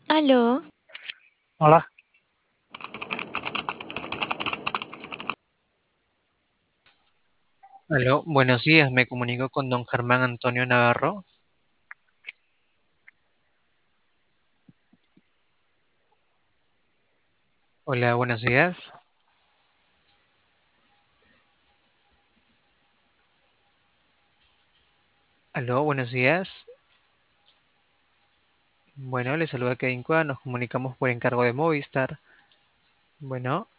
Aló, Hola, Aló, buenos días, me comunico con don Germán Antonio Navarro. Hola, buenos días. Aló, buenos días. Bueno, le saluda Kevin Cuadra, nos comunicamos por encargo de Movistar. Bueno,